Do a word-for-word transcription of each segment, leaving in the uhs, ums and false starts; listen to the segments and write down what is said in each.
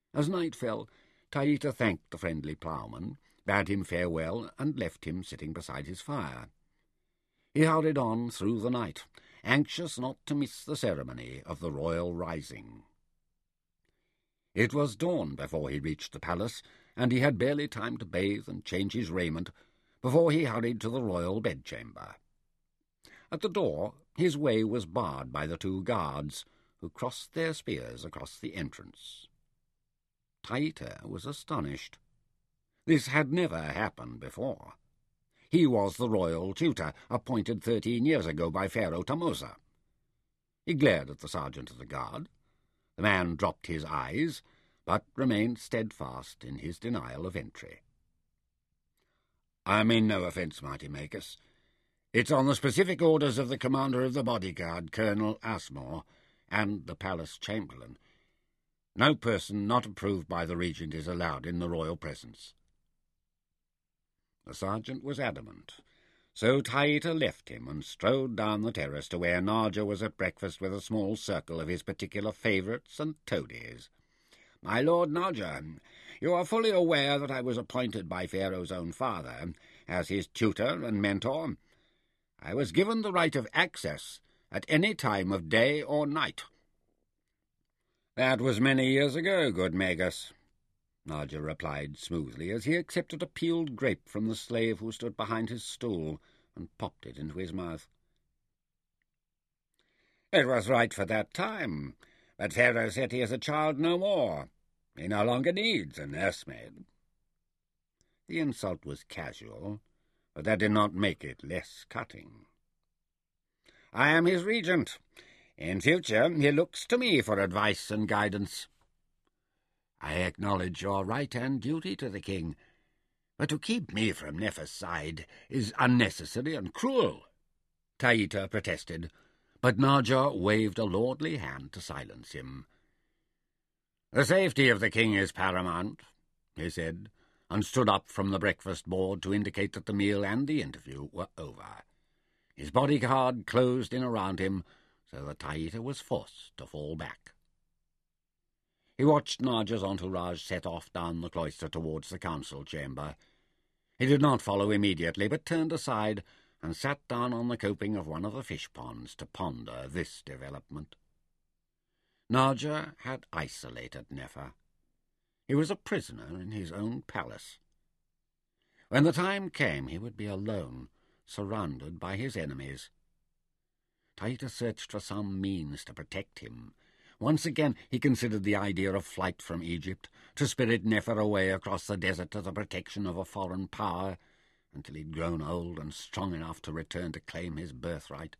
As night fell, Taita thanked the friendly ploughman, bade him farewell, and left him sitting beside his fire. He hurried on through the night, anxious not to miss the ceremony of the royal rising. It was dawn before he reached the palace, and he had barely time to bathe and change his raiment before he hurried to the royal bedchamber. At the door his way was barred by the two guards, who crossed their spears across the entrance. Taita was astonished. This had never happened before. He was the royal tutor, appointed thirteen years ago by Pharaoh Tamosa. He glared at the sergeant of the guard. The man dropped his eyes, but remained steadfast in his denial of entry. "I mean no offence, mighty Magus. It's on the specific orders of the commander of the bodyguard, Colonel Asmore, and the palace chamberlain. No person not approved by the regent is allowed in the royal presence." The sergeant was adamant, so Taita left him and strode down the terrace to where Narja was at breakfast with a small circle of his particular favourites and toadies. "My lord Narja, you are fully aware that I was appointed by Pharaoh's own father as his tutor and mentor. I was given the right of access at any time of day or night." "That was many years ago, good Magus," Narja replied smoothly as he accepted a peeled grape from the slave who stood behind his stool and popped it into his mouth. "It was right for that time, but Pharaoh said he is a child no more. He no longer needs a nursemaid." The insult was casual, but that did not make it less cutting. "I am his regent. In future he looks to me for advice and guidance." "I acknowledge your right and duty to the king, but to keep me from Nefer's side is unnecessary and cruel," Taita protested, but Narja waved a lordly hand to silence him. "The safety of the king is paramount," he said, and stood up from the breakfast board to indicate that the meal and the interview were over. His bodyguard closed in around him, so that Taita was forced to fall back. He watched Narja's entourage set off down the cloister towards the council chamber. He did not follow immediately, but turned aside and sat down on the coping of one of the fish ponds to ponder this development. Narja had isolated Nefer. He was a prisoner in his own palace. When the time came, he would be alone, surrounded by his enemies. Taita searched for some means to protect him. Once again he considered the idea of flight from Egypt, to spirit Nefer away across the desert to the protection of a foreign power, until he'd grown old and strong enough to return to claim his birthright.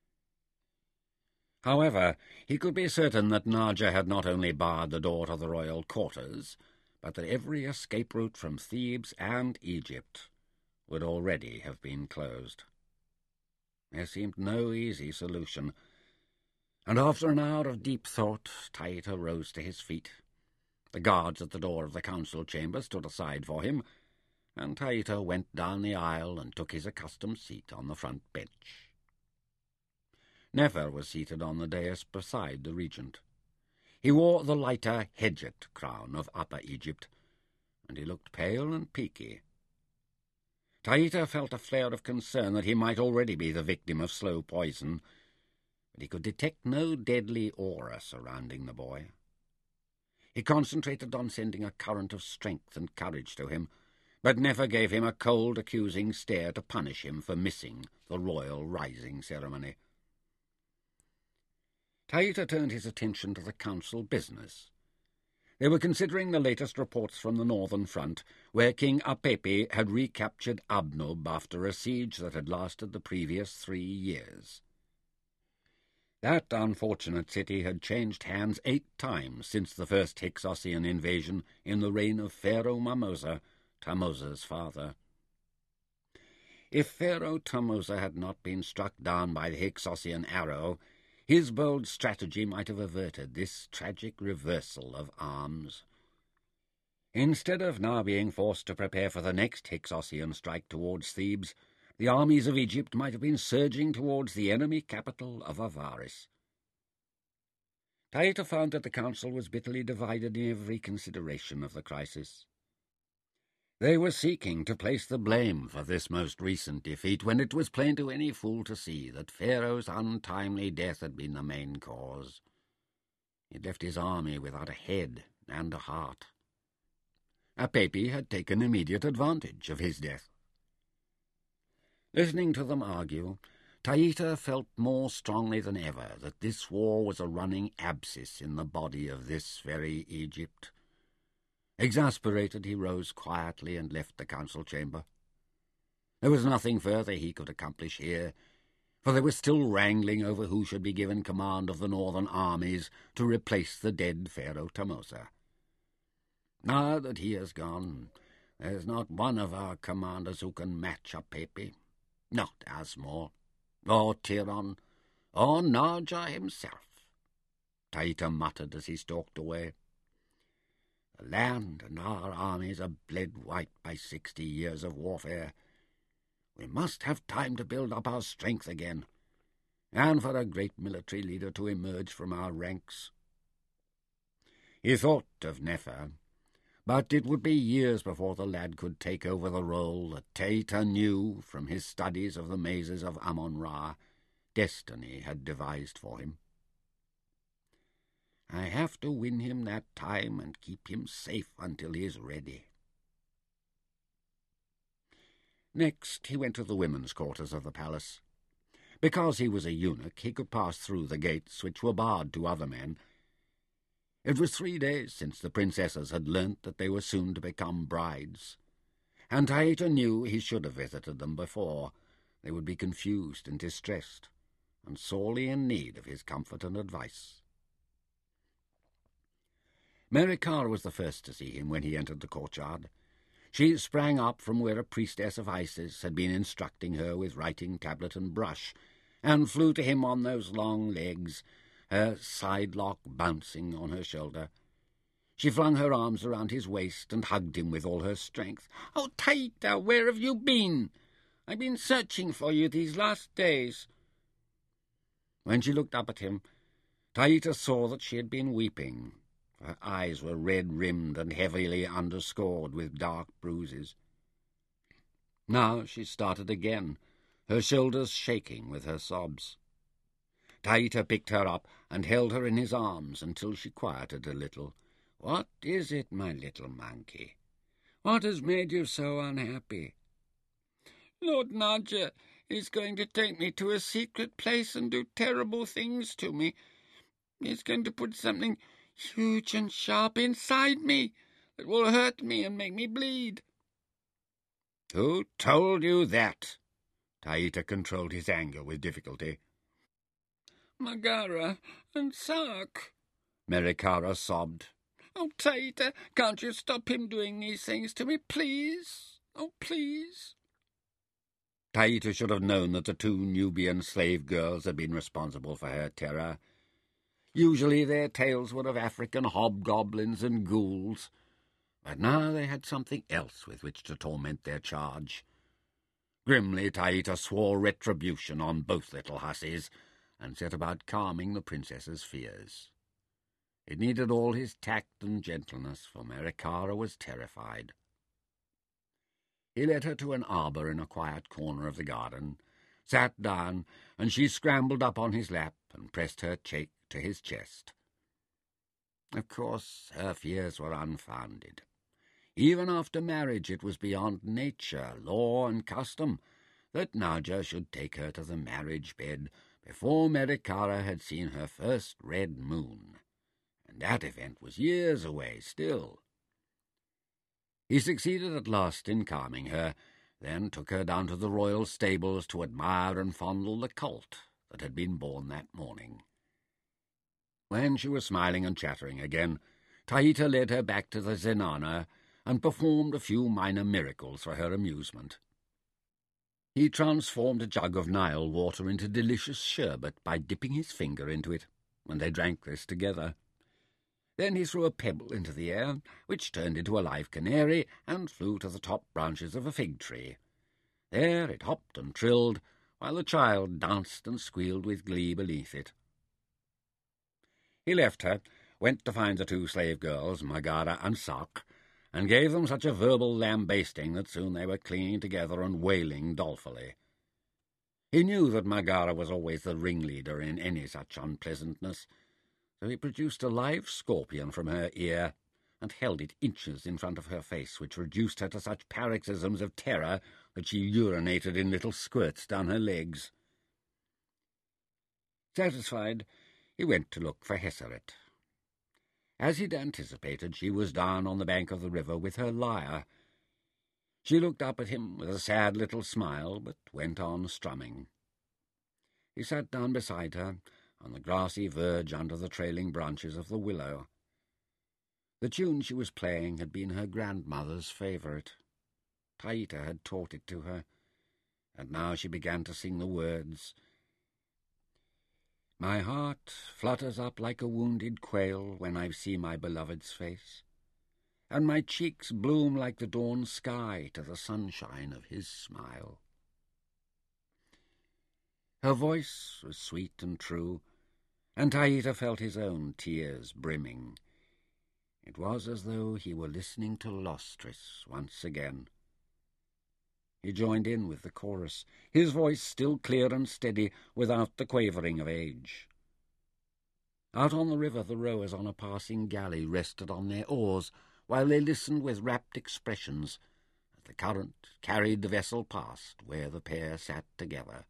However, he could be certain that Narja had not only barred the door to the royal quarters, but that every escape route from Thebes and Egypt would already have been closed. There seemed no easy solution, and after an hour of deep thought, Taita rose to his feet. The guards at the door of the council chamber stood aside for him, and Taita went down the aisle and took his accustomed seat on the front bench. Nefer was seated on the dais beside the regent. He wore the lighter Hedjet crown of Upper Egypt, and he looked pale and peaky. Taita felt a flare of concern that he might already be the victim of slow poison, but he could detect no deadly aura surrounding the boy. He concentrated on sending a current of strength and courage to him, but Nefer gave him a cold, accusing stare to punish him for missing the royal rising ceremony. Taita turned his attention to the council business. They were considering the latest reports from the northern front, where King Apepi had recaptured Abnub after a siege that had lasted the previous three years. That unfortunate city had changed hands eight times since the first Hyksos invasion in the reign of Pharaoh Mamosa, Tamosa's father. If Pharaoh Tamosa had not been struck down by the Hyksosian arrow, his bold strategy might have averted this tragic reversal of arms. Instead of now being forced to prepare for the next Hyksosian strike towards Thebes, the armies of Egypt might have been surging towards the enemy capital of Avaris. Taita found that the council was bitterly divided in every consideration of the crisis. They were seeking to place the blame for this most recent defeat, when it was plain to any fool to see that Pharaoh's untimely death had been the main cause. He had left his army without a head and a heart. Apepi had taken immediate advantage of his death. Listening to them argue, Taita felt more strongly than ever that this war was a running abscess in the body of this very Egypt. Exasperated, he rose quietly and left the council chamber. There was nothing further he could accomplish here, for they were still wrangling over who should be given command of the northern armies to replace the dead Pharaoh Tamosa. Now that he has gone, there's not one of our commanders who can match Apepi, not Asmor, or Tiron, or Naja himself, Taita muttered as he stalked away. The land and our armies are bled white by sixty years of warfare. We must have time to build up our strength again, and for a great military leader to emerge from our ranks. He thought of Nefer, but it would be years before the lad could take over the role that Taita knew, from his studies of the mazes of Amun-Ra, destiny had devised for him. I have to win him that time and keep him safe until he is ready. Next he went to the women's quarters of the palace. Because he was a eunuch, he could pass through the gates, which were barred to other men. It was three days since the princesses had learnt that they were soon to become brides, and Taita knew he should have visited them before. They would be confused and distressed, and sorely in need of his comfort and advice. Merikar was the first to see him when he entered the courtyard. She sprang up from where a priestess of Isis had been instructing her with writing tablet and brush, and flew to him on those long legs, her sidelock bouncing on her shoulder. She flung her arms around his waist and hugged him with all her strength. "Oh, Taita, where have you been? I've been searching for you these last days." When she looked up at him, Taita saw that she had been weeping. Her eyes were red-rimmed and heavily underscored with dark bruises. Now she started again, her shoulders shaking with her sobs. Taita picked her up and held her in his arms until she quieted a little. "What is it, my little monkey? What has made you so unhappy?" "Lord Naja is going to take me to a secret place and do terrible things to me. He's going to put something huge and sharp inside me that will hurt me and make me bleed." "Who told you that?" Taita controlled his anger with difficulty. "Magara and Sark," Merikara sobbed. "Oh, Taita, can't you stop him doing these things to me, please? Oh, please." Taita should have known that the two Nubian slave girls had been responsible for her terror. Usually their tales were of African hobgoblins and ghouls, but now they had something else with which to torment their charge. Grimly Taita swore retribution on both little hussies, and set about calming the princess's fears. It needed all his tact and gentleness, for Merikara was terrified. He led her to an arbour in a quiet corner of the garden, sat down, and she scrambled up on his lap and pressed her cheek to his chest. Of course, her fears were unfounded. Even after marriage it was beyond nature, law, and custom that Naja should take her to the marriage bed before Merikara had seen her first red moon, and that event was years away still. He succeeded at last in calming her, then took her down to the royal stables to admire and fondle the colt that had been born that morning. When she was smiling and chattering again, Taita led her back to the zenana and performed a few minor miracles for her amusement. He transformed a jug of Nile water into delicious sherbet by dipping his finger into it, and they drank this together. Then he threw a pebble into the air, which turned into a live canary and flew to the top branches of a fig tree. There it hopped and trilled, while the child danced and squealed with glee beneath it. He left her, went to find the two slave girls, Megara and Sark, and gave them such a verbal lambasting that soon they were clinging together and wailing dolefully. He knew that Megara was always the ringleader in any such unpleasantness, so he produced a live scorpion from her ear and held it inches in front of her face, which reduced her to such paroxysms of terror that she urinated in little squirts down her legs. Satisfied, he went to look for Heseret. As he'd anticipated, she was down on the bank of the river with her lyre. She looked up at him with a sad little smile, but went on strumming. He sat down beside her, on the grassy verge under the trailing branches of the willow. The tune she was playing had been her grandmother's favourite. Taita had taught it to her, and now she began to sing the words. My heart flutters up like a wounded quail when I see my beloved's face, and my cheeks bloom like the dawn sky to the sunshine of his smile. Her voice was sweet and true, and Taita felt his own tears brimming. It was as though he were listening to Lostris once again. He joined in with the chorus, his voice still clear and steady, without the quavering of age. Out on the river the rowers on a passing galley rested on their oars, while they listened with rapt expressions as the current carried the vessel past where the pair sat together.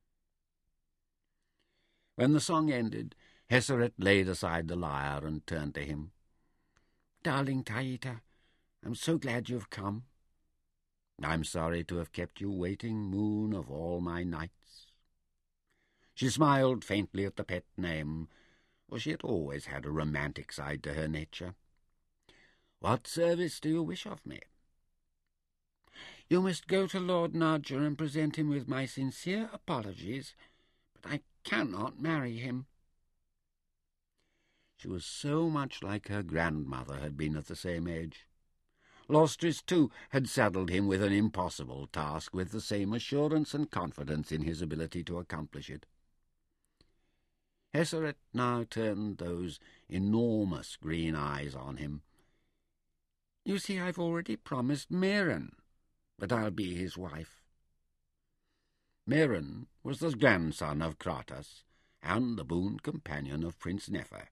When the song ended, Heseret laid aside the lyre and turned to him. "Darling Taita, I'm so glad you've come." "I'm sorry to have kept you waiting, moon of all my nights." She smiled faintly at the pet name, for she had always had a romantic side to her nature. "What service do you wish of me?" "You must go to Lord Narja and present him with my sincere apologies, but I cannot marry him." She was so much like her grandmother had been at the same age. Lostris, too, had saddled him with an impossible task with the same assurance and confidence in his ability to accomplish it. Heseret now turned those enormous green eyes on him. "You see, I've already promised Meren, but I'll be his wife." Meren was the grandson of Kratos and the boon companion of Prince Nefer.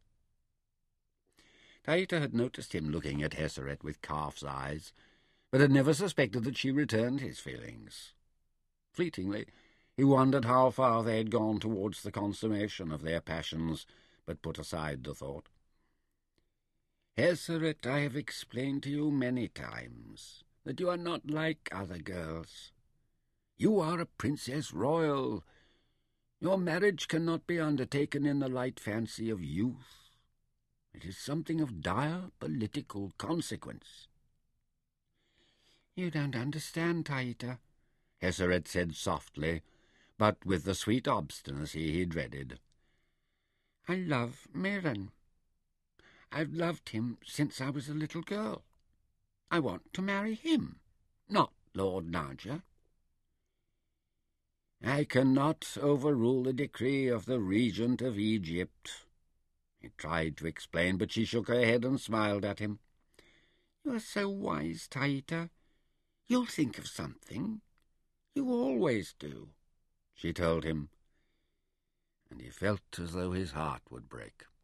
Taita had noticed him looking at Heseret with calf's eyes, but had never suspected that she returned his feelings. Fleetingly, he wondered how far they had gone towards the consummation of their passions, but put aside the thought. "Heseret, I have explained to you many times that you are not like other girls. You are a princess royal. Your marriage cannot be undertaken in the light fancy of youth. It is something of dire political consequence." "You don't understand, Taita," Heseret said softly, but with the sweet obstinacy he dreaded. "I love Meren. I've loved him since I was a little girl. I want to marry him, not Lord Narja." "I cannot overrule the decree of the regent of Egypt." He tried to explain, but she shook her head and smiled at him. "You are so wise, Taita. You'll think of something. You always do," she told him, and he felt as though his heart would break.